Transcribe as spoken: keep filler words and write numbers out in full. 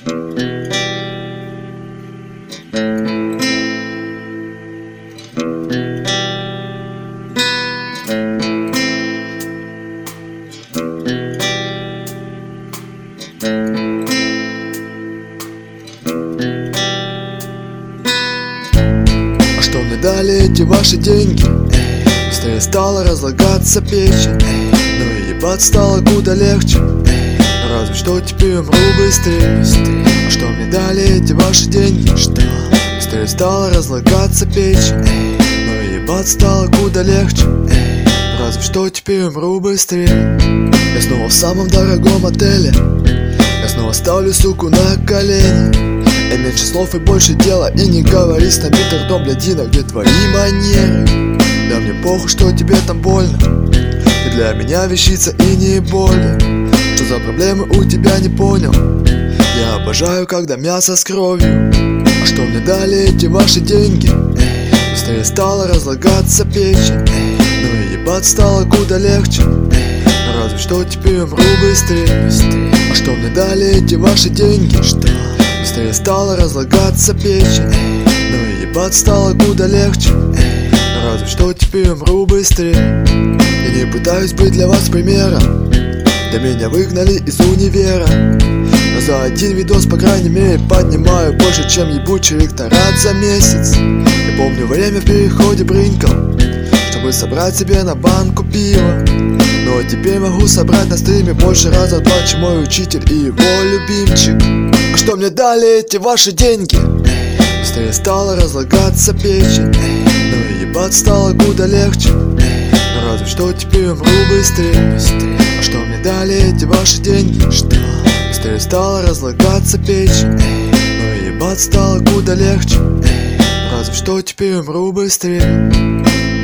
А что мне дали эти ваши деньги? Быстрее стала разлагаться печень, но и ебать стало куда легче. Разве что теперь умру быстрее. А что мне дали эти ваши деньги? Что? Быстрее стала разлагаться печень, но и ебать стало куда легче. Разве что теперь умру быстрее. Я снова в самом дорогом отеле. Я снова ставлю суку на колени. И меньше слов и больше дела. И не говори с набитым ртом, блядина, где твои манеры? Да мне похуй, что тебе там больно. Ты для меня вещица и не более. Что за проблемы у тебя, не понял. Я обожаю, когда мясо с кровью. А что мне дали эти ваши деньги? Быстрее стала разлагаться печень, но и ебать стало куда легче. Разве что теперь умру быстрее. А что мне дали эти ваши деньги? Что? Быстрее стала разлагаться печень, но и ебать стало куда легче. Разве что теперь умру быстрее. Я не пытаюсь быть для вас примером. Да меня выгнали из универа. Но за один видос, по крайней мере, поднимаю больше, чем ебучий ректорат за месяц. Я помню время в переходе бринкал, чтобы собрать себе на банку пива. Но теперь могу собрать на стриме больше раза в два, чем мой учитель и его любимчик. А что мне дали эти ваши деньги? Быстрее стала разлагаться печень, но и ебать стало куда легче. Но разве что теперь умру быстрее. А что мне дали эти ваши деньги? Что? Быстрее стала разлагаться печень, но и ебать стало куда легче. Разве что теперь умру быстрее.